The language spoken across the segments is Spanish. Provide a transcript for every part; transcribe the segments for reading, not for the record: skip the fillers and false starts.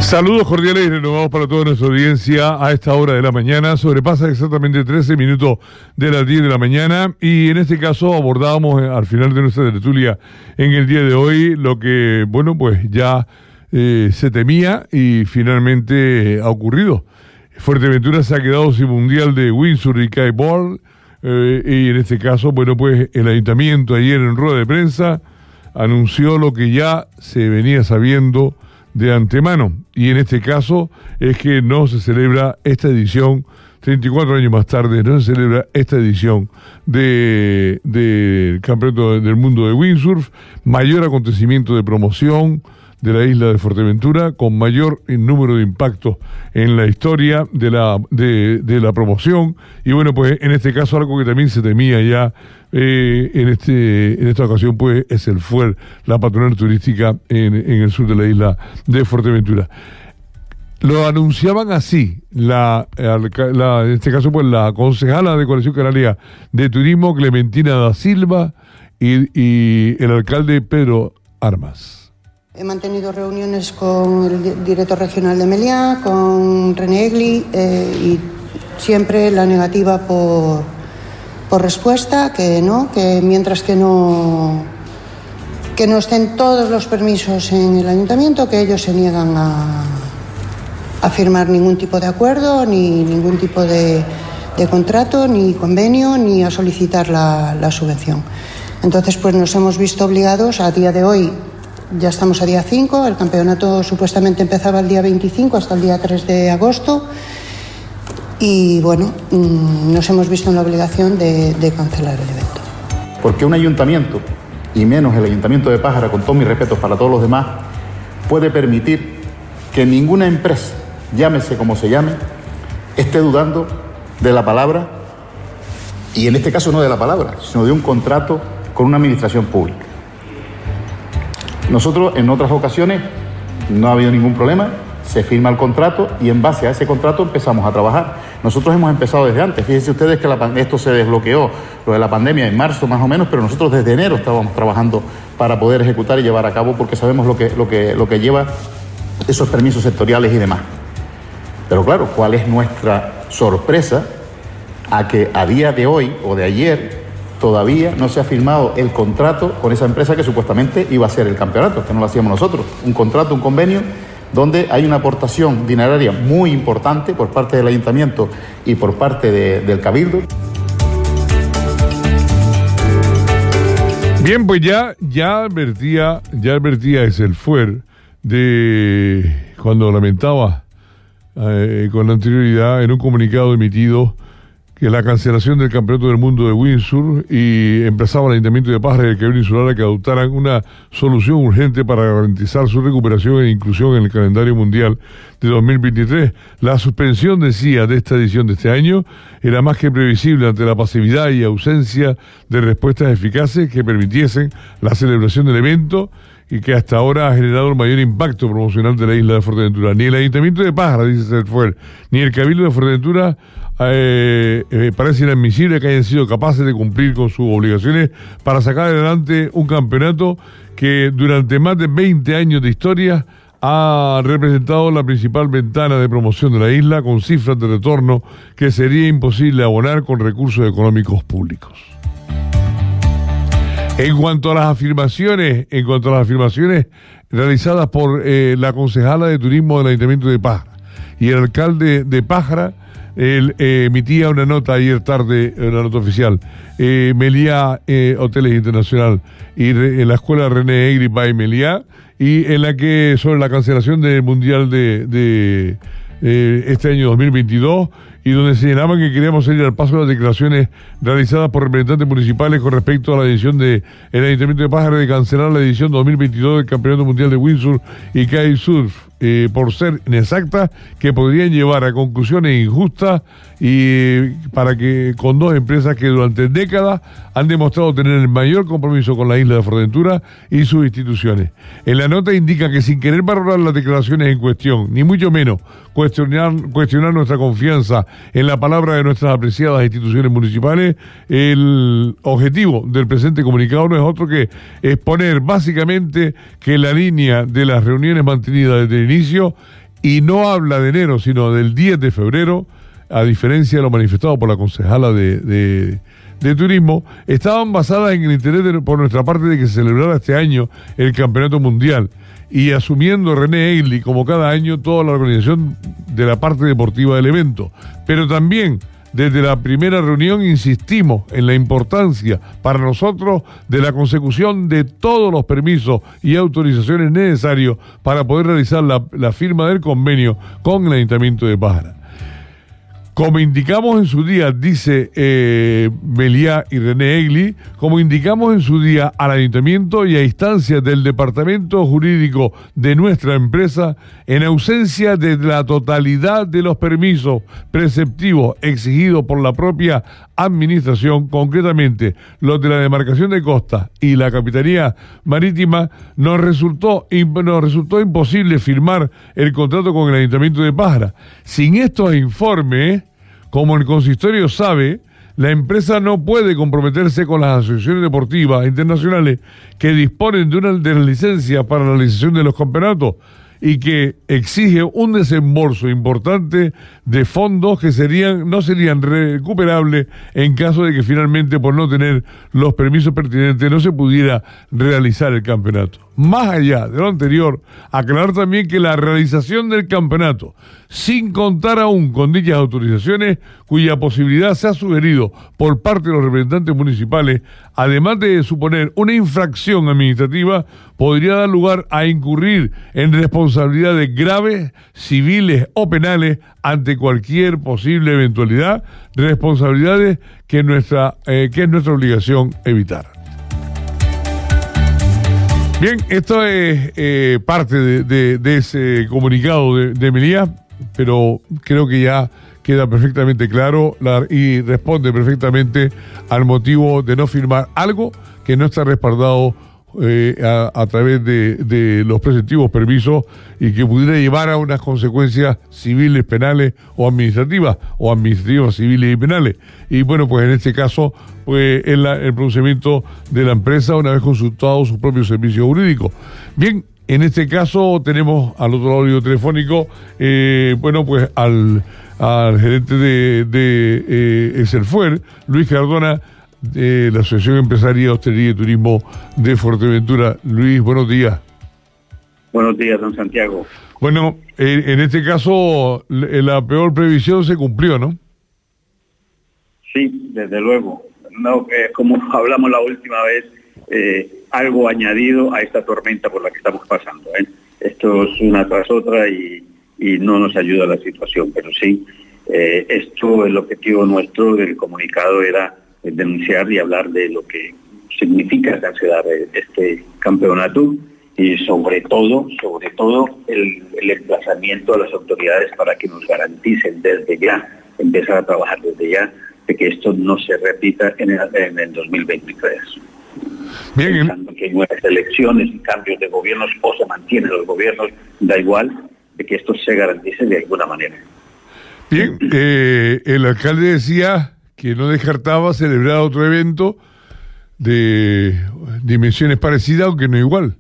Saludos cordiales y renovados para toda nuestra audiencia a esta hora de la mañana. Sobrepasa exactamente 13 minutos de las 10 de la mañana y en este caso abordábamos al final de nuestra tertulia en el día de hoy lo que, bueno, pues ya se temía y finalmente ha ocurrido. Fuerteventura se ha quedado sin mundial de windsurf y kiteboard y en este caso, bueno, pues el ayuntamiento ayer en rueda de prensa anunció lo que ya se venía sabiendo de antemano, y en este caso es que no se celebra esta edición, 34 años más tarde, no se celebra esta edición del Campeonato del Mundo de Windsurf, mayor acontecimiento de promoción de la isla de Fuerteventura, con mayor número de impactos en la historia de la promoción, y bueno, pues en este caso algo que también se temía ya en esta ocasión, pues es el FUER, la patronal turística en el sur de la isla de Fuerteventura. Lo anunciaban así, en este caso, pues la concejala de Coalición Canaria de Turismo, Clementina da Silva, y el alcalde Pedro Armas. He mantenido reuniones con el director regional de Meliá, con René Egli, y siempre la negativa por respuesta, que no, que mientras que no estén todos los permisos en el ayuntamiento, que ellos se niegan a firmar ningún tipo de acuerdo, ni ningún tipo de contrato, ni convenio, ni a solicitar la subvención. Entonces, pues nos hemos visto obligados a día de hoy. Ya estamos a día 5, el campeonato supuestamente empezaba el día 25 hasta el día 3 de agosto y bueno, nos hemos visto en la obligación de cancelar el evento. Porque un ayuntamiento, y menos el ayuntamiento de Pájara, con todos mis respetos para todos los demás, puede permitir que ninguna empresa, llámese como se llame, esté dudando de la palabra, y en este caso no de la palabra, sino de un contrato con una administración pública. Nosotros en otras ocasiones no ha habido ningún problema, se firma el contrato y en base a ese contrato empezamos a trabajar. Nosotros hemos empezado desde antes. Fíjense ustedes que esto se desbloqueó, lo de la pandemia, en marzo más o menos, pero nosotros desde enero estábamos trabajando para poder ejecutar y llevar a cabo, porque sabemos lo que lleva esos permisos sectoriales y demás. Pero claro, ¿cuál es nuestra sorpresa? A que a día de hoy o de ayer todavía no se ha firmado el contrato con esa empresa que supuestamente iba a ser el campeonato, que no lo hacíamos nosotros. Un contrato, un convenio, donde hay una aportación dineraria muy importante por parte del ayuntamiento y por parte del Cabildo. Bien, pues ya advertía el FUER de cuando lamentaba con anterioridad en un comunicado emitido que la cancelación del Campeonato del Mundo de Windsurf, y emplazaba al Ayuntamiento de Pájara y el Cabildo Insular a que adoptaran una solución urgente para garantizar su recuperación e inclusión en el calendario mundial de 2023. La suspensión, decía, de esta edición de este año era más que previsible ante la pasividad y ausencia de respuestas eficaces que permitiesen la celebración del evento, y que hasta ahora ha generado el mayor impacto promocional de la isla de Fuerteventura. Ni el Ayuntamiento de Pájara, dice el FUER, ni el Cabildo de Fuerteventura parece inadmisible que hayan sido capaces de cumplir con sus obligaciones para sacar adelante un campeonato que durante más de 20 años de historia ha representado la principal ventana de promoción de la isla, con cifras de retorno que sería imposible abonar con recursos económicos públicos. En cuanto a las afirmaciones realizadas por la concejala de turismo del Ayuntamiento de Pájara y el alcalde de Pájara, él emitía una nota ayer tarde, una nota oficial, Meliá Hoteles Internacional y la escuela René Egli by Meliá, y en la que sobre la cancelación del Mundial de este año 2022, y donde señalaban que queríamos salir al paso de las declaraciones realizadas por representantes municipales con respecto a la decisión del Ayuntamiento de Pájara de cancelar la edición 2022 del Campeonato Mundial de Windsurf y Kitesurf, por ser inexactas, que podrían llevar a conclusiones injustas, y para que con dos empresas que durante décadas han demostrado tener el mayor compromiso con la isla de Fuerteventura y sus instituciones. En la nota indica que, sin querer valorar las declaraciones en cuestión, ni mucho menos cuestionar nuestra confianza en la palabra de nuestras apreciadas instituciones municipales, el objetivo del presente comunicado no es otro que exponer básicamente que la línea de las reuniones mantenidas desde el inicio y no habla de enero, sino del 10 de febrero, a diferencia de lo manifestado por la concejala de turismo, estaban basadas en el interés por nuestra parte de que se celebrara este año el Campeonato Mundial, y asumiendo René Egli como cada año toda la organización de la parte deportiva del evento. Pero también desde la primera reunión insistimos en la importancia para nosotros de la consecución de todos los permisos y autorizaciones necesarios para poder realizar la firma del convenio con el Ayuntamiento de Pájara. Como indicamos en su día, dice Meliá y René Egli, como indicamos en su día al Ayuntamiento y a instancias del Departamento Jurídico de nuestra empresa, en ausencia de la totalidad de los permisos preceptivos exigidos por la propia Administración, concretamente los de la demarcación de costa y la Capitanía Marítima, nos resultó imposible firmar el contrato con el Ayuntamiento de Pájara. Sin estos informes, como el consistorio sabe, la empresa no puede comprometerse con las asociaciones deportivas internacionales que disponen de las licencias para la realización de los campeonatos y que exige un desembolso importante de fondos que no serían recuperables en caso de que finalmente, por no tener los permisos pertinentes, no se pudiera realizar el campeonato. Más allá de lo anterior, aclarar también que la realización del campeonato, sin contar aún con dichas autorizaciones, cuya posibilidad se ha sugerido por parte de los representantes municipales, además de suponer una infracción administrativa, podría dar lugar a incurrir en responsabilidades graves, civiles o penales ante cualquier posible eventualidad, responsabilidades que es nuestra obligación evitar. Bien, esto es parte de ese comunicado de Meliá, pero creo que ya queda perfectamente claro y responde perfectamente al motivo de no firmar algo que no está respaldado a través de los preceptivos permisos y que pudiera llevar a unas consecuencias civiles, penales o administrativas civiles y penales. Y bueno, pues en este caso, pues el procedimiento de la empresa una vez consultado sus propios servicios jurídicos. Bien, en este caso tenemos al otro lado telefónico, bueno, pues al gerente de Eselfuer, Luis Cardona, de la Asociación Empresaria, Hostelería y Turismo de Fuerteventura. Luis, buenos días. Buenos días, don Santiago. Bueno, en este caso la peor previsión se cumplió, ¿no? Sí, desde luego. No, como hablamos la última vez, algo añadido a esta tormenta por la que estamos pasando. Esto es una tras otra y no nos ayuda a la situación, pero sí, esto, el objetivo nuestro del comunicado era denunciar y hablar de lo que significa cancelar este campeonato y sobre todo el emplazamiento a las autoridades para que nos garanticen desde ya, empezar a trabajar desde ya, de que esto no se repita en el 2023. Bien. Pensando que nuevas elecciones y cambios de gobiernos o se mantienen los gobiernos, da igual, de que esto se garantice de alguna manera. Bien, el alcalde decía que no descartaba celebrar otro evento de dimensiones parecidas, aunque no igual.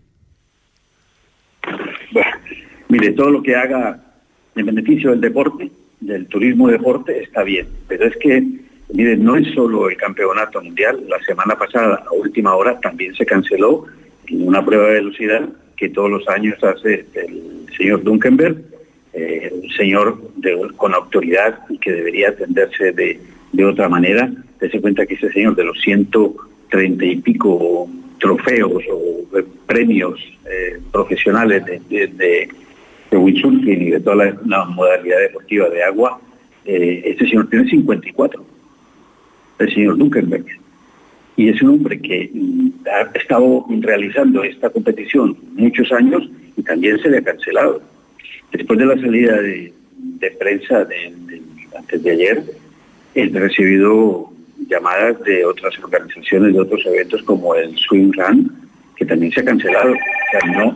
Bueno, mire, todo lo que haga en beneficio del deporte, del turismo deporte, está bien, pero es que, mire, no es solo el campeonato mundial. La semana pasada, a última hora, también se canceló una prueba de velocidad que todos los años hace el señor Dunkenberg, un señor con autoridad y que debería atenderse de otra manera. Dese cuenta que ese señor, de los 130 y pico trofeos o premios profesionales de windsurfing y de toda la modalidad deportiva de agua, este señor tiene 54, el señor Dunkenberg. Y es un hombre que ha estado realizando esta competición muchos años y también se le ha cancelado. Después de la salida de prensa antes de ayer, he recibido llamadas de otras organizaciones, de otros eventos como el Swim Run, que también se ha cancelado. O sea,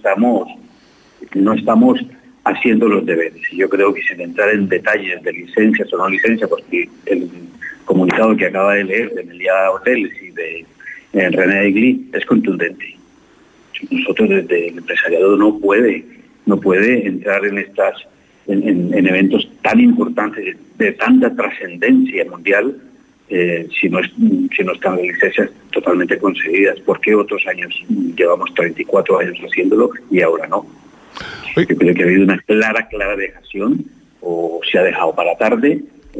no estamos haciendo los deberes. Y yo creo que sin entrar en detalles de licencias o no licencias, porque el comunicado que acaba de leer de Meliá Hoteles y de René Egli es contundente. Nosotros desde el empresariado no puede no puede entrar en en eventos tan importantes, de tanta trascendencia mundial, si no están las licencias totalmente concedidas. ¿Por qué otros años llevamos 34 años haciéndolo y ahora no? Yo creo que ha habido una clara dejación, o se ha dejado para tarde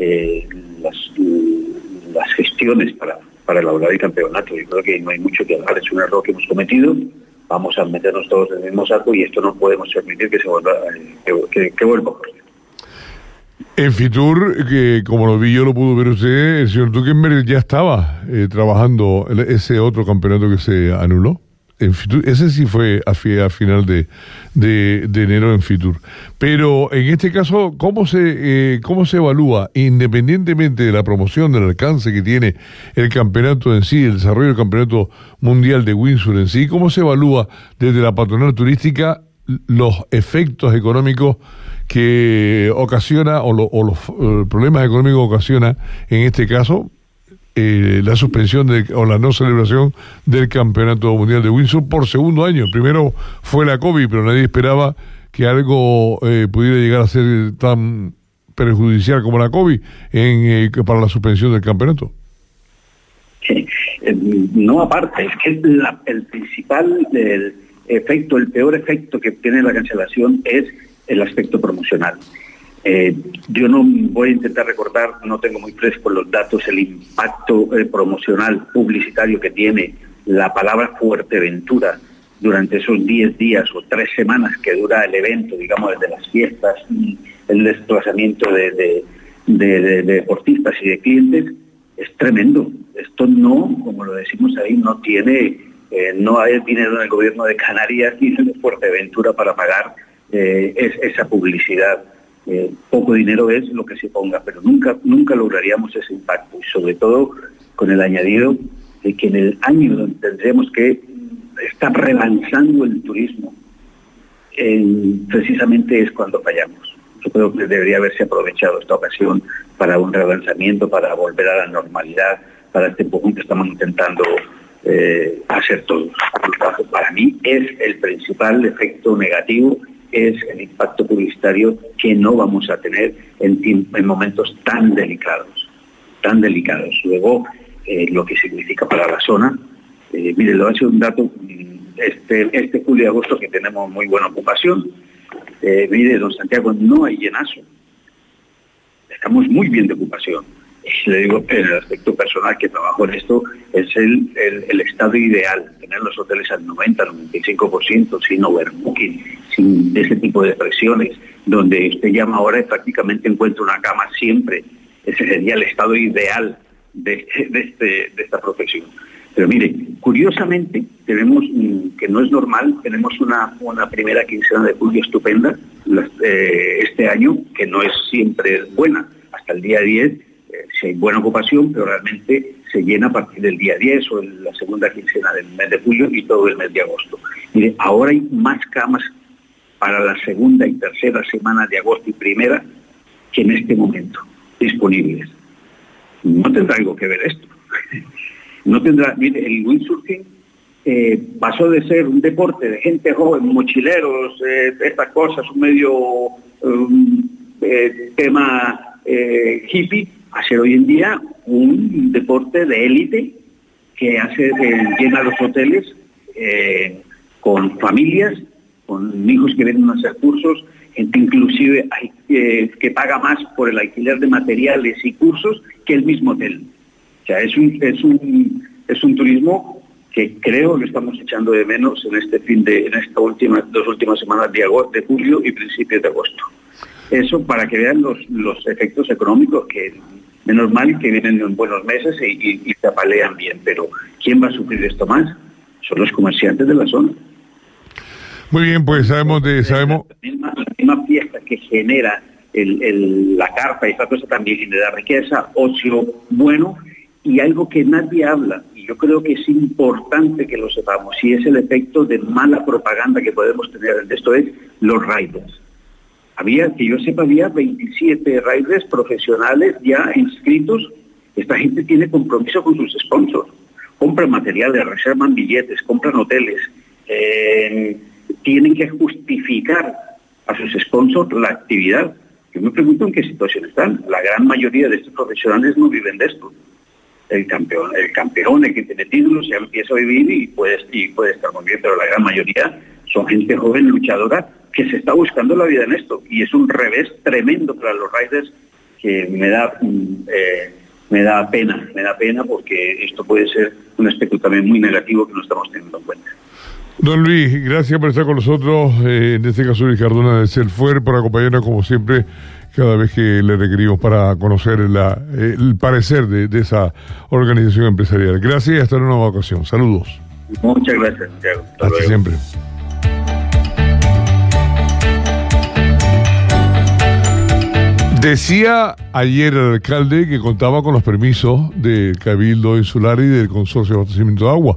las gestiones para elaborar el campeonato. Yo creo que no hay mucho que hablar, es un error que hemos cometido. Vamos a meternos todos en el mismo saco y esto no podemos permitir que se vuelva que vuelva a ocurrir. En Fitur, que como lo vi yo, lo pudo ver usted, el señor Zuckerberg ya estaba trabajando ese otro campeonato que se anuló. En Fitur, ese sí fue a final de enero en Fitur. Pero en este caso, ¿cómo se evalúa, independientemente de la promoción, del alcance que tiene el campeonato en sí, el desarrollo del campeonato mundial de Windsor en sí, cómo se evalúa desde la patronal turística los efectos económicos que ocasiona o los problemas económicos que ocasiona en este caso la suspensión o la no celebración del Campeonato Mundial de Windsor por segundo año? Primero fue la COVID, pero nadie esperaba que algo pudiera llegar a ser tan perjudicial como la COVID para la suspensión del campeonato. No, aparte, es que el principal efecto, el peor efecto que tiene la cancelación es el aspecto promocional. Yo no voy a intentar recordar, no tengo muy fresco los datos, el impacto promocional publicitario que tiene la palabra Fuerteventura durante esos 10 días o 3 semanas que dura el evento, digamos, desde las fiestas y el desplazamiento de deportistas y de clientes. Es tremendo. Esto no, como lo decimos ahí, no hay dinero en el gobierno de Canarias ni en Fuerteventura para pagar esa publicidad. Poco dinero es lo que se ponga, pero nunca lograríamos ese impacto, y sobre todo con el añadido de que en el año donde tendremos que estar relanzando el turismo, precisamente es cuando fallamos. Yo creo que debería haberse aprovechado esta ocasión para un relanzamiento, para volver a la normalidad, para este empujón que estamos intentando hacer todos. Para mí es el principal efecto negativo, es el impacto publicitario que no vamos a tener en momentos tan delicados. Luego, lo que significa para la zona, mire, le voy a decir un dato, este julio y agosto que tenemos muy buena ocupación, mire, don Santiago, no hay llenazo, estamos muy bien de ocupación. Y le digo, en el aspecto personal que trabajo en esto, es el estado ideal, tener los hoteles al 90-95%, sin overbooking, sin ese tipo de presiones, donde usted llama ahora y prácticamente encuentra una cama siempre. Ese sería el estado ideal de esta profesión. Pero mire, curiosamente, tenemos, que no es normal, tenemos una primera quincena de julio estupenda este año, que no es siempre buena. Hasta el día 10, si hay buena ocupación, pero realmente se llena a partir del día 10 o en la segunda quincena del mes de julio y todo el mes de agosto. Mire, ahora hay más camas para la segunda y tercera semana de agosto y primera que en este momento disponibles. No tendrá algo que ver esto. No tendrá, mire, el windsurfing pasó de ser un deporte de gente joven, mochileros, estas cosas, un medio tema hippie, a ser hoy en día un deporte de élite que llena los hoteles con familias, con hijos que vienen a hacer cursos, gente inclusive que paga más por el alquiler de materiales y cursos que el mismo hotel. O sea, es un turismo que creo que estamos echando de menos en estas dos últimas semanas de julio y principios de agosto. Eso para que vean los efectos económicos, que menos mal que vienen en buenos meses y se apalean bien, pero ¿quién va a sufrir esto más? Son los comerciantes de la zona. Muy bien, pues sabemos. La misma fiesta que genera la carpa y esta cosa también genera riqueza, ocio bueno, y algo que nadie habla, y yo creo que es importante que lo sepamos, y es el efecto de mala propaganda que podemos tener. Esto es los riders. Que yo sepa, había 27 riders profesionales ya inscritos. Esta gente tiene compromiso con sus sponsors. Compran materiales, reservan billetes, compran hoteles. Tienen que justificar a sus sponsors la actividad. Yo me pregunto en qué situación están. La gran mayoría de estos profesionales no viven de esto. El campeón, el que tiene títulos, ya empieza a vivir y puede estar muy bien, pero la gran mayoría son gente joven, luchadora, que se está buscando la vida en esto. Y es un revés tremendo para los riders que me da pena porque esto puede ser un aspecto también muy negativo que no estamos teniendo en cuenta. Don Luis, gracias por estar con nosotros, en este caso Luis Cardona de Selfuer, por acompañarnos como siempre cada vez que le requerimos para conocer el parecer de esa organización empresarial. Gracias y hasta en una nueva ocasión. Saludos. Muchas gracias, Santiago. Hasta siempre. Decía ayer el alcalde que contaba con los permisos del Cabildo Insular y del Consorcio de Abastecimiento de Agua.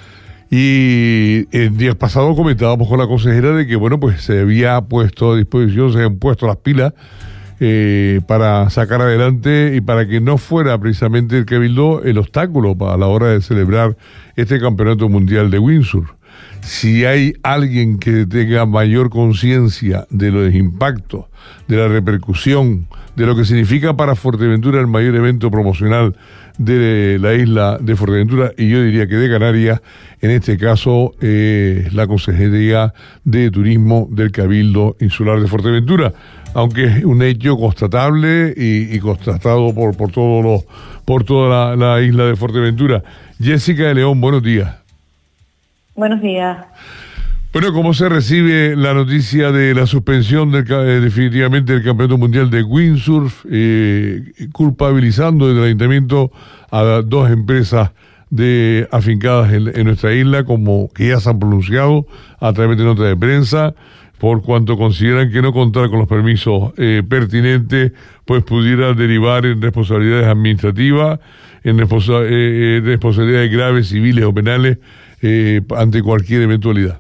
Y el día pasado comentábamos con la consejera de que, bueno, pues se había puesto a disposición, se habían puesto las pilas para sacar adelante y para que no fuera precisamente el Cabildo el obstáculo a la hora de celebrar este Campeonato Mundial de Windsurf. Si hay alguien que tenga mayor conciencia de los impactos, de la repercusión, de lo que significa para Fuerteventura el mayor evento promocional de la isla de Fuerteventura, y yo diría que de Canarias, en este caso la Consejería de Turismo del Cabildo Insular de Fuerteventura, aunque es un hecho constatable y constatado por toda la isla de Fuerteventura. Jessica de León, buenos días. Buenos días. Bueno, ¿cómo se recibe la noticia de la suspensión definitivamente del Campeonato Mundial de Windsurf, culpabilizando del ayuntamiento a 2 empresas afincadas en nuestra isla, como que ya se han pronunciado a través de nota de prensa, por cuanto consideran que no contar con los permisos pertinentes, pues pudiera derivar en responsabilidades administrativas, en responsabilidades graves, civiles o penales, ante cualquier eventualidad?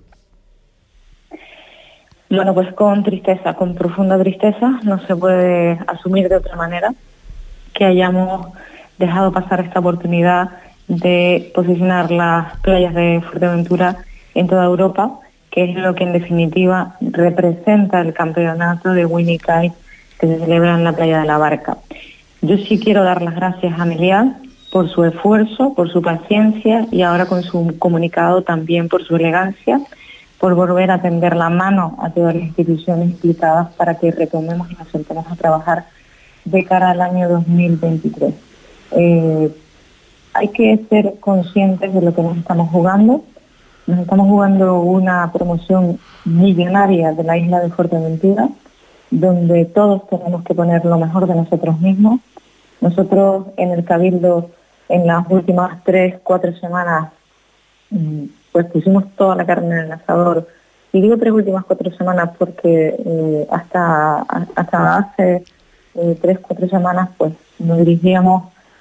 Bueno, pues con tristeza, con profunda tristeza, no se puede asumir de otra manera que hayamos dejado pasar esta oportunidad de posicionar las playas de Fuerteventura en toda Europa, que es lo que en definitiva representa el campeonato de Winnie Kite que se celebra en la playa de la Barca. Yo sí quiero dar las gracias a Meliá por su esfuerzo, por su paciencia y ahora con su comunicado también por su elegancia, por volver a tender la mano a todas las instituciones implicadas para que retomemos y nos sentemos a trabajar de cara al año 2023. Hay que ser conscientes de lo que nos estamos jugando. Nos estamos jugando una promoción millonaria de la isla de Fuerteventura, donde todos tenemos que poner lo mejor de nosotros mismos. Nosotros en el Cabildo, en las últimas 3-4 semanas, pues pusimos toda la carne en el asador. Y digo 4 semanas porque hasta hace 3-4 semamas pues nos dirigíamos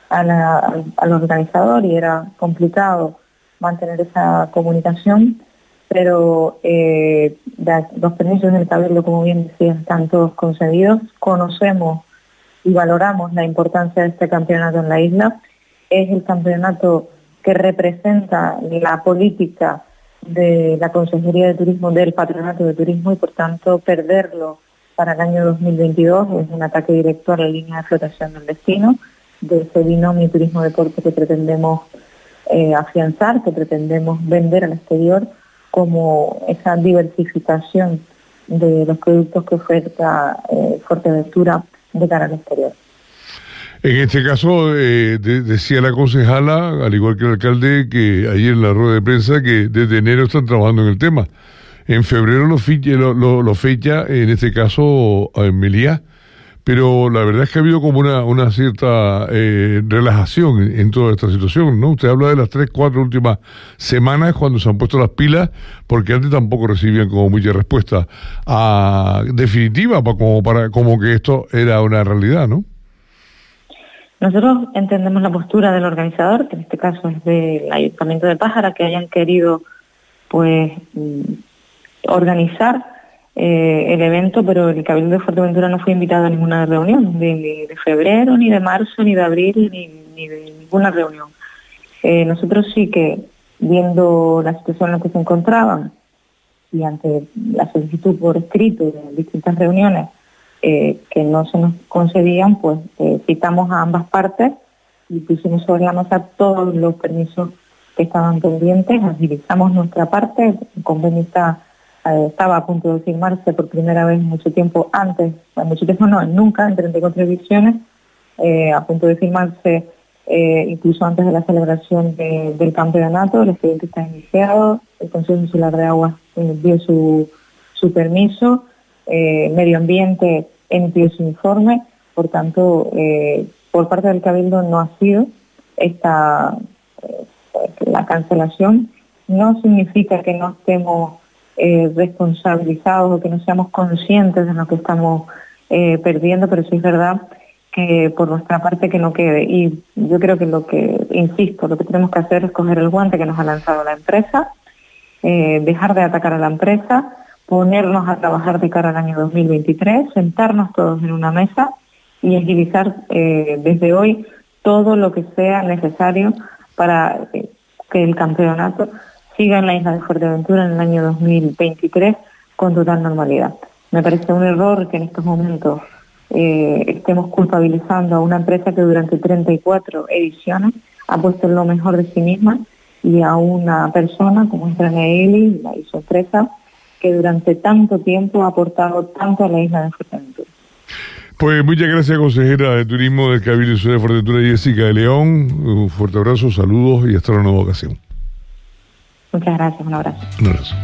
al organizador y era complicado mantener esa comunicación, pero los permisos del Cabildo, como bien decías, están todos concedidos. Conocemos y valoramos la importancia de este campeonato en la isla. Es el campeonato que representa la política de la Consejería de Turismo, del Patronato de Turismo, y por tanto perderlo para el año 2022 es un ataque directo a la línea de flotación del destino, de ese binomio turismo-deporte que pretendemos afianzar, que pretendemos vender al exterior como esa diversificación de los productos que oferta Fuerteventura de cara al exterior. En este caso, decía la concejala, al igual que el alcalde, que ayer en la rueda de prensa, que desde enero están trabajando en el tema. En febrero lo fecha, en este caso, en Meliá, pero la verdad es que ha habido como una cierta relajación en toda esta situación, ¿no? Usted habla de las 3-4 últimas semanas cuando se han puesto las pilas, porque antes tampoco recibían como mucha respuesta definitiva, como que esto era una realidad, ¿no? Nosotros entendemos la postura del organizador, que en este caso es del Ayuntamiento de Pájara, que hayan querido pues organizar el evento, pero el Cabildo de Fuerteventura no fue invitado a ninguna reunión, ni de febrero, ni de marzo, ni de abril, ni de ninguna reunión. Nosotros sí que, viendo la situación en la que se encontraban y ante la solicitud por escrito de distintas reuniones que no se nos concedían, pues citamos a ambas partes y pusimos sobre la mesa todos los permisos que estaban pendientes, agilizamos nuestra parte, el convenio estaba a punto de firmarse por primera vez mucho tiempo antes, mucho tiempo no, nunca, en 34 ediciones, a punto de firmarse incluso antes de la celebración del campeonato. El expediente está iniciado, el Consejo Insular de Aguas dio su permiso, Medio Ambiente emitió su informe, por tanto, por parte del Cabildo no ha sido la cancelación. No significa que no estemos responsabilizados o que no seamos conscientes de lo que estamos perdiendo, pero sí es verdad que por nuestra parte que no quede. Y yo creo que lo que tenemos que hacer es coger el guante que nos ha lanzado la empresa, dejar de atacar a la empresa, ponernos a trabajar de cara al año 2023, sentarnos todos en una mesa y agilizar desde hoy todo lo que sea necesario para que el campeonato siga en la isla de Fuerteventura en el año 2023 con total normalidad. Me parece un error que en estos momentos estemos culpabilizando a una empresa que durante 34 ediciones ha puesto lo mejor de sí misma y a una persona como es René y su empresa que durante tanto tiempo ha aportado tanto a la isla de Fuerteventura. Pues muchas gracias, consejera de Turismo del Cabildo de Fuerteventura, Jessica de León. Un fuerte abrazo, saludos y hasta una nueva ocasión. Muchas gracias, un abrazo. Un abrazo.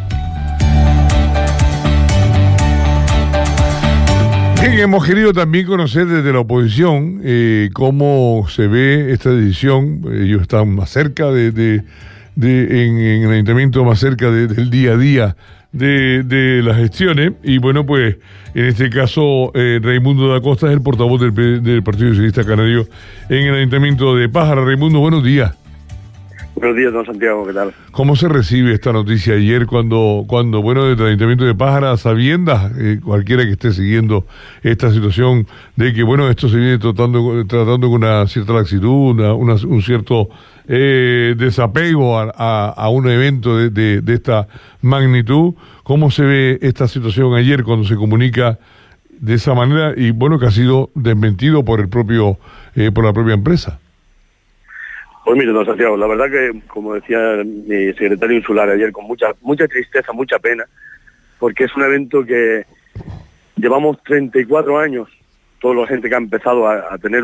Bien, hemos querido también conocer desde la oposición cómo se ve esta decisión. Ellos están más cerca en el ayuntamiento, más cerca del día a día de las gestiones. Y bueno, pues en este caso Raimundo da Costa es el portavoz del Partido Socialista Canario en el ayuntamiento de Pájara. Raimundo, buenos días. Buenos días, don Santiago, ¿qué tal? ¿Cómo se recibe esta noticia ayer cuando bueno, desde el Ayuntamiento de Pájara, sabiendas, cualquiera que esté siguiendo esta situación, de que bueno, esto se viene tratando con una cierta laxitud, un cierto desapego a un evento de esta magnitud? ¿Cómo se ve esta situación ayer cuando se comunica de esa manera y bueno, que ha sido desmentido por la propia empresa? Pues mire, don Santiago, la verdad que, como decía mi secretario insular ayer, con mucha tristeza, mucha pena, porque es un evento que llevamos 34 años, toda la gente que ha empezado a tener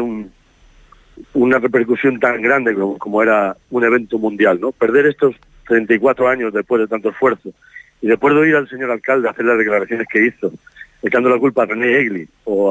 una repercusión tan grande como era un evento mundial, ¿no? Perder estos 34 años después de tanto esfuerzo, y después de oír al señor alcalde hacer las declaraciones que hizo, echando la culpa a René Egli o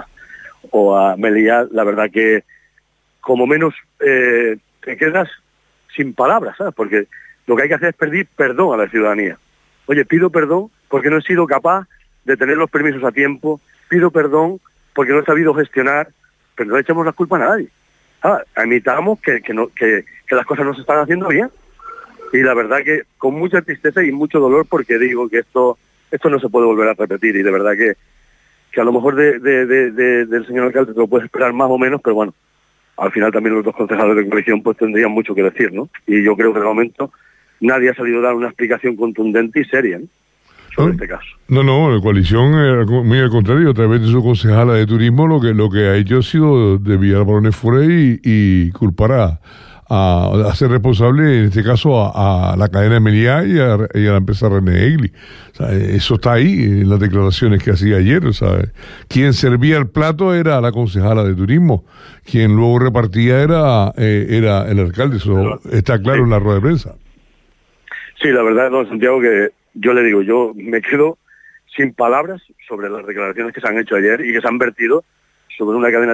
a Meliá, la verdad que, como menos... te quedas sin palabras, ¿sabes? Porque lo que hay que hacer es pedir perdón a la ciudadanía. Oye, pido perdón porque no he sido capaz de tener los permisos a tiempo, pido perdón porque no he sabido gestionar, pero no echamos la culpa a nadie. Admitamos que las cosas no se están haciendo bien. Y la verdad que con mucha tristeza y mucho dolor, porque digo que esto no se puede volver a repetir, y de verdad que a lo mejor del señor alcalde te lo puedes esperar más o menos, pero bueno, al final también los dos concejales de coalición pues tendrían mucho que decir, ¿no? Y yo creo que de momento nadie ha salido a dar una explicación contundente y seria, ¿no?, sobre este caso. No, la coalición, muy al contrario, a través de su concejala de turismo, lo que ha hecho ha sido desviar balones fuera y culpar a ser responsable, en este caso, a la cadena Meliá y a la empresa René Egli. O sea, eso está ahí en las declaraciones que hacía ayer. O sea, quien servía el plato era la concejala de turismo, quien luego repartía era el alcalde. Eso está claro, sí, en la rueda de prensa. Sí, la verdad, don Santiago, que yo le digo, yo me quedo sin palabras sobre las declaraciones que se han hecho ayer y que se han vertido sobre una cadena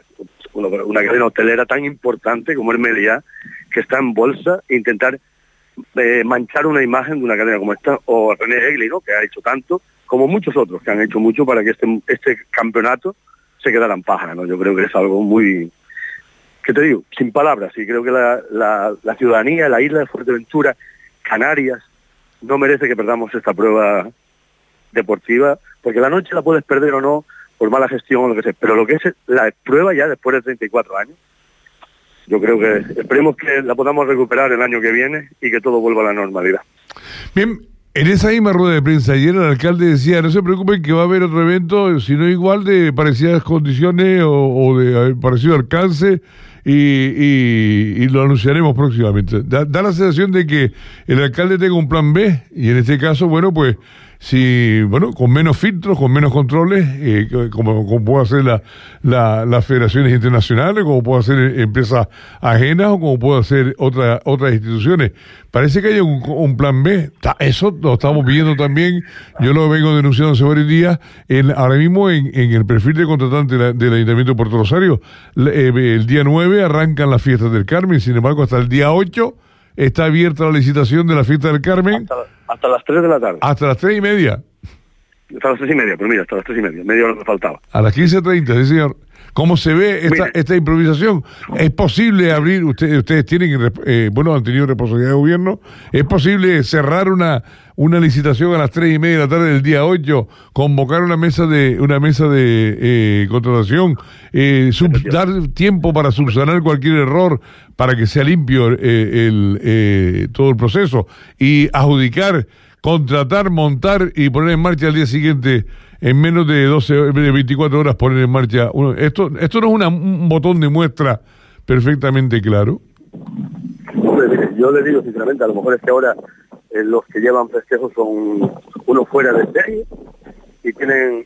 hotelera tan importante como es Meliá, que está en bolsa, intentar manchar una imagen de una cadena como esta, o René Egli, ¿no?, que ha hecho tanto, como muchos otros que han hecho mucho para que este campeonato se quedara en Pájara, ¿no? Yo creo que es algo muy, ¿qué te digo?, sin palabras, y creo que la ciudadanía, la isla de Fuerteventura, Canarias, no merece que perdamos esta prueba deportiva, porque la noche la puedes perder o no, por mala gestión o lo que sea, pero lo que es la prueba ya después de 34 años, yo creo que esperemos que la podamos recuperar el año que viene y que todo vuelva a la normalidad. Bien, En esa misma rueda de prensa ayer el alcalde decía, no se preocupen que va a haber otro evento, sino igual de parecidas condiciones o de parecido alcance y lo anunciaremos próximamente. Da la sensación de que el alcalde tenga un plan B y en este caso, bueno, pues con menos filtros, con menos controles, como puede hacer las federaciones internacionales, como puede hacer empresas ajenas o como puede hacer otras instituciones. Parece que hay un plan B. Eso lo estamos viendo también. Yo lo vengo denunciando hace varios días. Ahora mismo en el perfil de contratante del Ayuntamiento de Puerto Rosario, el día 9 arrancan las fiestas del Carmen. Sin embargo, hasta el día 8 está abierta la licitación de la fiesta del Carmen. Hasta las 3 de la tarde. Hasta las 3:30. Hasta las 3:30, pero mira, hasta las 3:30. Media hora me faltaba. A las 15:30, sí, señor. ¿Cómo se ve esta improvisación? ¿Es posible abrir, ustedes tienen, han tenido responsabilidad de gobierno, es posible cerrar una licitación a las 3:30 de la tarde del día 8, convocar una mesa de contratación, dar tiempo para subsanar cualquier error, para que sea limpio todo el proceso, y adjudicar, contratar, montar y poner en marcha al día siguiente, en menos de 24 horas poner en marcha esto no es un botón de muestra perfectamente claro? Hombre, mire, yo le digo sinceramente, a lo mejor es que ahora los que llevan festejos son unos fuera de serie y tienen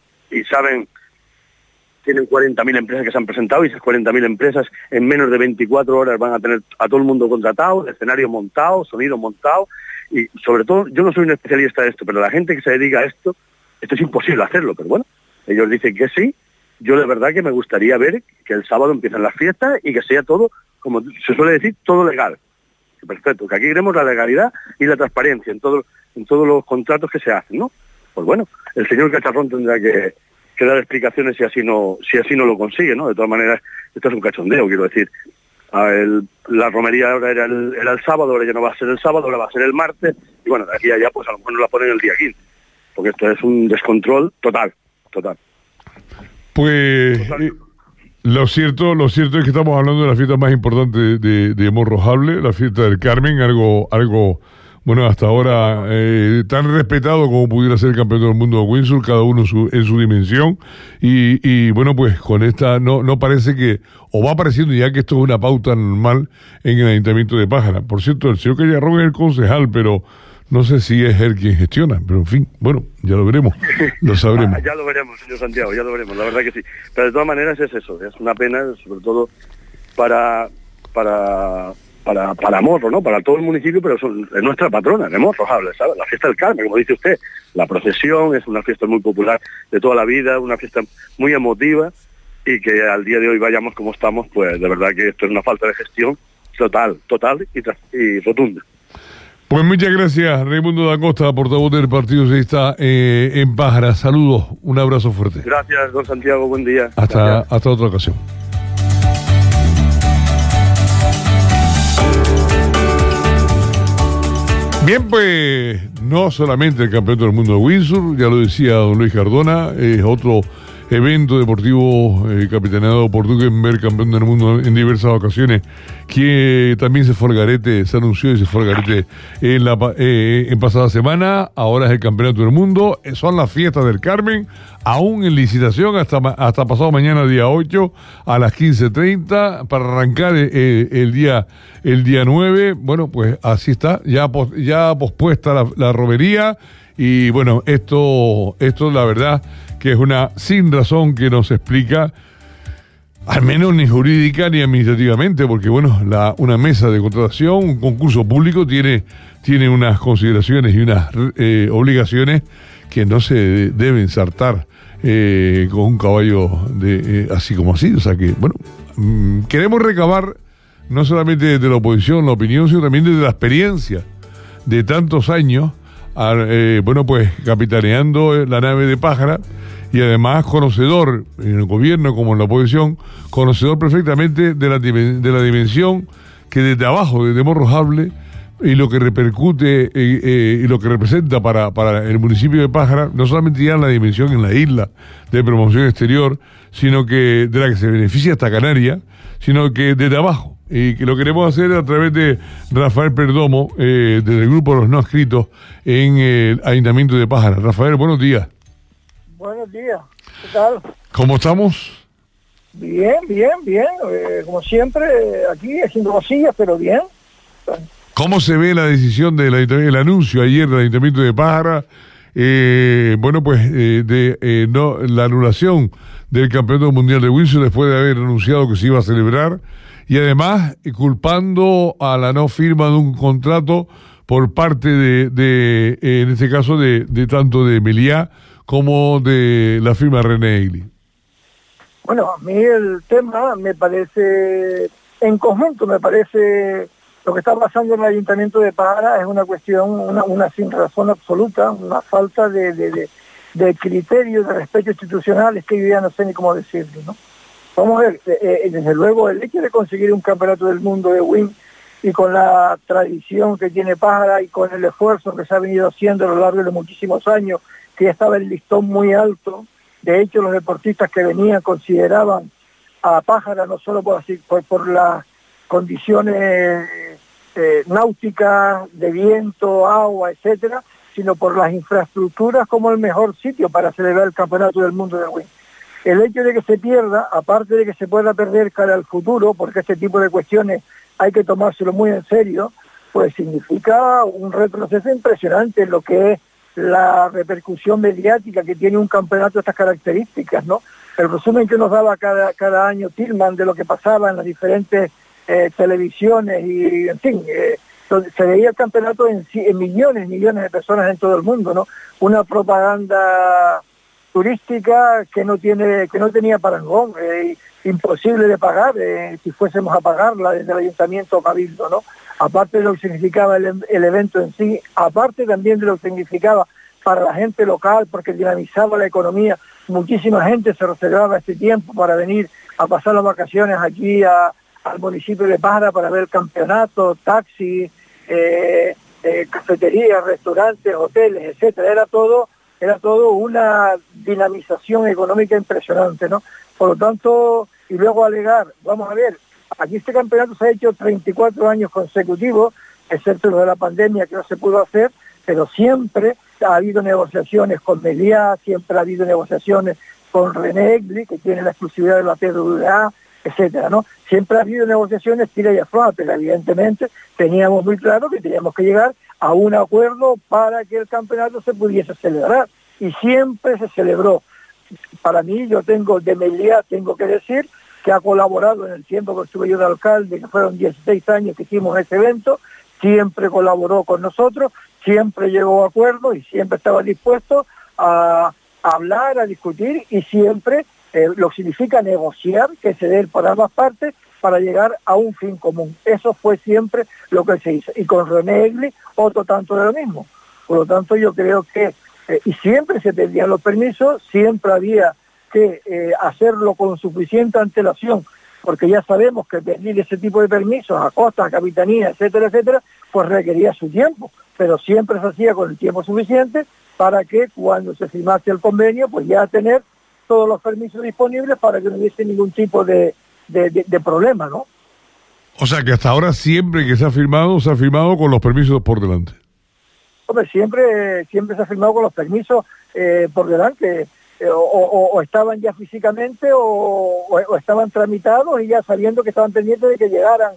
40.000 empresas que se han presentado, y esas 40.000 empresas en menos de 24 horas van a tener a todo el mundo contratado, escenario montado, sonido montado, y sobre todo, yo no soy un especialista de esto, pero la gente que se dedica a esto es imposible hacerlo, pero bueno, ellos dicen que sí. Yo de verdad que me gustaría ver que el sábado empiezan las fiestas y que sea todo, como se suele decir, todo legal. Perfecto, que aquí queremos la legalidad y la transparencia en todos los contratos que se hacen, ¿no? Pues bueno, el señor Cacharrón tendrá que dar explicaciones si así no lo consigue, ¿no? De todas maneras, esto es un cachondeo, quiero decir. La romería ahora era el sábado, ahora ya no va a ser el sábado, ahora va a ser el martes, y bueno, de aquí a allá pues a lo mejor no la ponen el día 15. Porque esto es un descontrol total. Pues lo cierto es que estamos hablando de la fiesta más importante de Morrojable, la fiesta del Carmen, algo bueno, hasta ahora tan respetado como pudiera ser el campeonato del mundo de Windsor, cada uno en su dimensión, y bueno, pues con esta no parece que, o va apareciendo ya que esto es una pauta normal en el Ayuntamiento de Pájara. Por cierto, el señor Cacharrón es el concejal, pero no sé si es él quien gestiona, pero en fin, bueno, ya lo veremos, lo sabremos. Ya lo veremos, señor Santiago, ya lo veremos, la verdad que sí. Pero de todas maneras es eso, es una pena, sobre todo para Morro, ¿no? Para todo el municipio, pero es nuestra patrona, de Morrojable, ¿sabes? La fiesta del Carmen, como dice usted, la procesión es una fiesta muy popular de toda la vida, una fiesta muy emotiva, y que al día de hoy vayamos como estamos, pues de verdad que esto es una falta de gestión total y rotunda. Pues muchas gracias, Raimundo da Costa, portavoz del Partido Socialista en Pájara. Saludos, un abrazo fuerte. Gracias, don Santiago, buen día. Hasta otra ocasión. Bien, pues no solamente el Campeonato del Mundo de Windsor, ya lo decía don Luis Cardona, es otro evento deportivo capitaneado por Dukenberg, campeón del mundo en diversas ocasiones, que también se anunció y se fue al garete en pasada semana. Ahora es el Campeonato del Mundo, son las fiestas del Carmen, aún en licitación hasta pasado mañana, día 8, a las 15:30, para arrancar el día 9. Bueno, pues así está, ya pospuesta la romería, y bueno, esto la verdad que es una sin razón que no se explica, al menos ni jurídica ni administrativamente, porque bueno, una mesa de contratación, un concurso público tiene unas consideraciones y unas obligaciones que no se deben saltar con un caballo así como así. O sea que, bueno, queremos recabar no solamente desde la oposición la opinión, sino también desde la experiencia de tantos años, bueno, pues capitaneando la nave de Pájara, y además conocedor en el gobierno como en la oposición, conocedor perfectamente de la dimensión que desde abajo, desde Morrojable, y lo que repercute y lo que representa para el municipio de Pájara, no solamente ya la dimensión en la isla de promoción exterior, sino que de la que se beneficia hasta Canarias, sino que desde abajo. Y que lo queremos hacer a través de Rafael Perdomo, desde el grupo Los No Escritos, en el Ayuntamiento de Pájara. Rafael, buenos días. Buenos días, ¿qué tal? ¿Cómo estamos? Bien. Como siempre, aquí haciendo cosillas, pero bien. ¿Cómo se ve la decisión el anuncio ayer del Ayuntamiento de Pájara? La anulación del Campeonato Mundial de Windsurf después de haber anunciado que se iba a celebrar, y además culpando a la no firma de un contrato por parte en este caso de tanto de Meliá como de la firma René Egli. Bueno, a mí el tema me parece, en conjunto me parece, lo que está pasando en el Ayuntamiento de Pájara es una cuestión, una sin razón absoluta, una falta de criterio, de respeto institucional, es que yo ya no sé ni cómo decirlo, ¿no? Vamos a ver, desde luego el hecho de conseguir un campeonato del mundo de WIN y con la tradición que tiene Pájara y con el esfuerzo que se ha venido haciendo a lo largo de muchísimos años, que ya estaba el listón muy alto. De hecho, los deportistas que venían consideraban a Pájara no solo por las condiciones náuticas, de viento, agua, etcétera, sino por las infraestructuras como el mejor sitio para celebrar el campeonato del mundo de WIN. El hecho de que se pierda, aparte de que se pueda perder cara al futuro, porque este tipo de cuestiones hay que tomárselo muy en serio, pues significa un retroceso impresionante en lo que es la repercusión mediática que tiene un campeonato de estas características, ¿no? El resumen que nos daba cada año Tillman de lo que pasaba en las diferentes televisiones y, en fin, donde se veía el campeonato en millones de personas en todo el mundo, ¿no? Una propaganda turística que no tenía parangón, imposible de pagar si fuésemos a pagarla desde el Ayuntamiento o Cabildo, ¿no? Aparte de lo que significaba el evento en sí, aparte también de lo que significaba para la gente local, porque dinamizaba la economía. Muchísima gente se reservaba este tiempo para venir a pasar las vacaciones aquí al municipio de Pájara para ver el campeonato, taxis, cafeterías, restaurantes, hoteles, etcétera. Era todo una dinamización económica impresionante, ¿no? Por lo tanto, y luego alegar, vamos a ver, aquí este campeonato se ha hecho 34 años consecutivos, excepto lo de la pandemia que no se pudo hacer, pero siempre ha habido negociaciones con Meliá, siempre ha habido negociaciones con René Egli, que tiene la exclusividad de la TWA, etcétera, ¿no? Siempre ha habido negociaciones tira y afloja, pero evidentemente teníamos muy claro que teníamos que llegar a un acuerdo para que el campeonato se pudiese celebrar, y siempre se celebró. Para mí, de Meliá tengo que decir que ha colaborado en el tiempo que estuve yo de alcalde, que fueron 16 años que hicimos ese evento, siempre colaboró con nosotros, siempre llegó a acuerdos y siempre estaba dispuesto a hablar, a discutir, y siempre lo que significa negociar, que se dé por ambas partes para llegar a un fin común. Eso fue siempre lo que se hizo. Y con René Egli, otro tanto de lo mismo. Por lo tanto, yo creo que, y siempre se pedían los permisos, siempre había que hacerlo con suficiente antelación, porque ya sabemos que pedir ese tipo de permisos a costa, a capitanía, etcétera, etcétera, pues requería su tiempo, pero siempre se hacía con el tiempo suficiente para que cuando se firmase el convenio, pues ya tener todos los permisos disponibles para que no hubiese ningún tipo de problema, ¿no? O sea que hasta ahora siempre que se ha firmado con los permisos por delante. Hombre, siempre se ha firmado con los permisos por delante, o estaban ya físicamente o estaban tramitados y ya sabiendo que estaban pendientes de que llegaran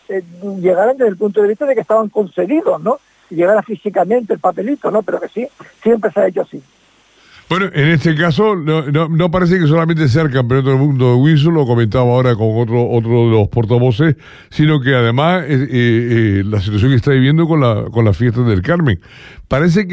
desde el punto de vista de que estaban concedidos, ¿no? Llegara físicamente el papelito, ¿no? Pero que sí, siempre se ha hecho así. Bueno, en este caso no parece que solamente sea el campeonato del mundo de windsurf, lo comentaba ahora con otro de los portavoces, sino que además la situación que está viviendo con la fiesta del Carmen. Parece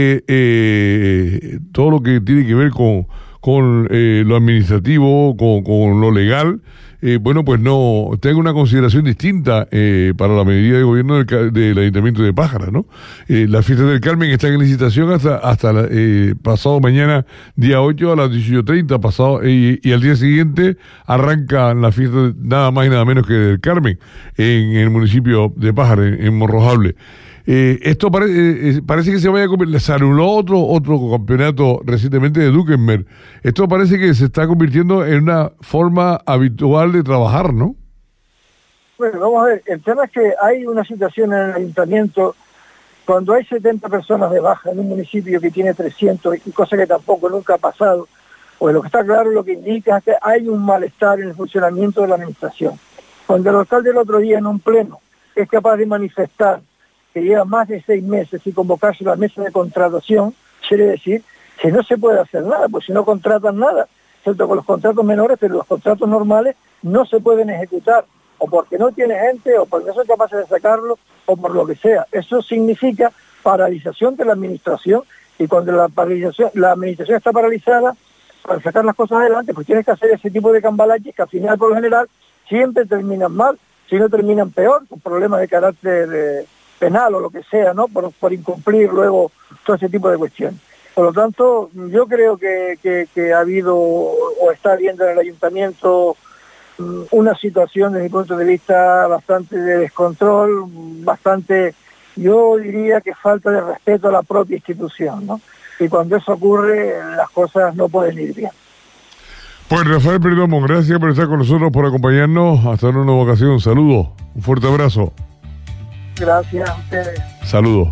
que todo lo que tiene que ver con lo administrativo, con lo legal, pues no tenga una consideración distinta para la medida de gobierno del Ayuntamiento de Pájara, ¿no? La fiesta del Carmen está en licitación hasta pasado mañana, día 8 a las 18:30, y al día siguiente arranca la fiesta nada más y nada menos que del Carmen, en el municipio de Pájara, en Morrojable. Esto parece que se vaya a convertir. Se anuló otro campeonato recientemente de Dukenberg. Esto parece que se está convirtiendo en una forma habitual de trabajar, ¿no? Bueno, vamos a ver. El tema es que hay una situación en el ayuntamiento, cuando hay 70 personas de baja en un municipio que tiene 300, y cosa que tampoco nunca ha pasado, pues lo que está claro, lo que indica es que hay un malestar en el funcionamiento de la administración. Cuando el alcalde el otro día en un pleno es capaz de manifestar que lleva más de 6 meses y convocarse a la mesa de contratación, quiere decir que no se puede hacer nada, pues si no contratan nada, excepto con los contratos menores, pero los contratos normales no se pueden ejecutar, o porque no tiene gente, o porque no son capaces de sacarlo, o por lo que sea. Eso significa paralización de la administración, y cuando la administración está paralizada, para sacar las cosas adelante, pues tienes que hacer ese tipo de cambalaches que al final, por lo general, siempre terminan mal, si no terminan peor, con problemas de carácter penal o lo que sea, ¿no? Por incumplir luego todo ese tipo de cuestiones. Por lo tanto, yo creo que ha habido o está habiendo en el ayuntamiento una situación desde mi punto de vista bastante de descontrol, bastante, yo diría que falta de respeto a la propia institución, ¿no? Y cuando eso ocurre, las cosas no pueden ir bien. Pues Rafael Perdomo, gracias por estar con nosotros, por acompañarnos. Hasta una nueva ocasión. Saludos. Un fuerte abrazo. Gracias a ustedes. Saludos.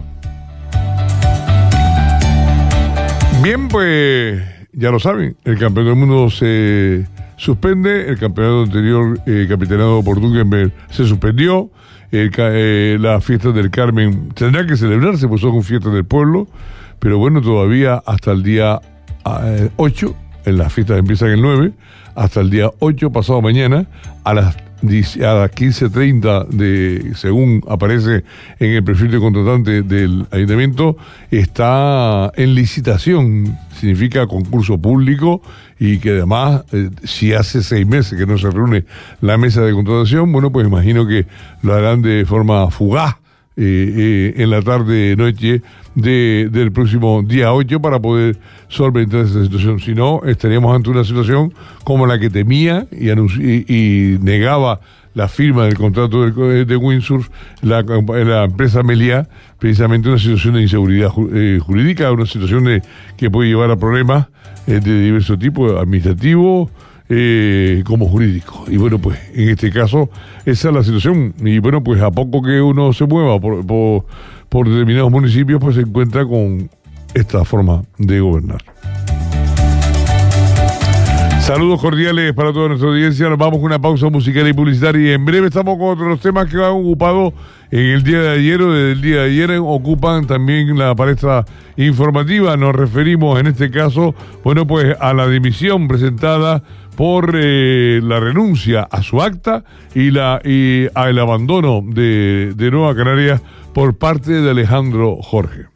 Bien, pues ya lo saben, el Campeonato del Mundo se suspende, el campeonato anterior capitaneado por Dukenberg se suspendió, las fiestas del Carmen tendrán que celebrarse, pues son fiestas del pueblo, pero bueno, todavía hasta el día 8, en las fiestas empiezan el 9, hasta el día 8, pasado mañana, a las 15:30, según aparece en el perfil de contratante del ayuntamiento, está en licitación, significa concurso público, y que además, si hace 6 meses que no se reúne la mesa de contratación, bueno, pues imagino que lo harán de forma fugaz en la tarde-noche del próximo día 8 para poder solventar esa situación. Si no, estaríamos ante una situación como la que temía y negaba la firma del contrato de windsurf la empresa Meliá, precisamente una situación de inseguridad jurídica, una situación que puede llevar a problemas de diversos tipos, administrativos como jurídicos. Y bueno, pues en este caso esa es la situación. Y bueno, pues a poco que uno se mueva por determinados municipios, pues se encuentra con esta forma de gobernar. Saludos cordiales para toda nuestra audiencia. Nos vamos con una pausa musical y publicitaria y en breve estamos con otros temas que han ocupado en el día de ayer o desde el día de ayer, ocupan también la palestra informativa. Nos referimos en este caso, bueno, pues a la dimisión presentada por la renuncia a su acta y al abandono de Nueva Canarias por parte de Alejandro Jorge.